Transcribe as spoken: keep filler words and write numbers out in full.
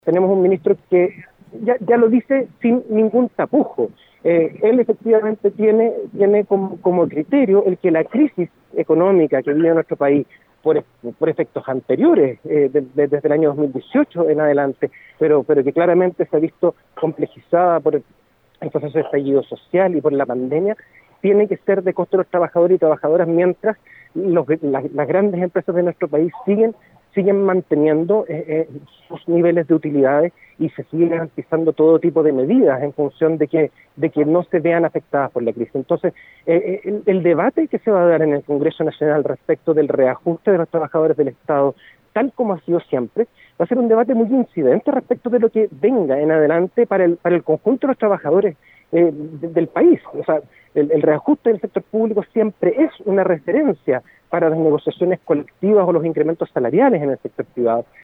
Tenemos un ministro que ya, ya lo dice sin ningún tapujo. Eh, él efectivamente tiene, tiene como, como criterio el que la crisis económica que vive nuestro país por, por efectos anteriores, eh, de, de, desde el año dos mil dieciocho en adelante, pero, pero que claramente se ha visto complejizada por el, el proceso de estallido social y por la pandemia, tiene que ser de costo de los trabajadores y trabajadoras mientras los, las, las grandes empresas de nuestro país siguen siguen manteniendo eh, eh, sus niveles de utilidades y se siguen garantizando todo tipo de medidas en función de que de que no se vean afectadas por la crisis. Entonces, eh, el, el debate que se va a dar en el Congreso Nacional respecto del reajuste de los trabajadores del Estado, tal como ha sido siempre, va a ser un debate muy incidente respecto de lo que venga en adelante para el para el conjunto de los trabajadores eh, de, del país. O sea, el, el reajuste del sector público siempre es una referencia para las negociaciones colectivas o los incrementos salariales en el sector privado.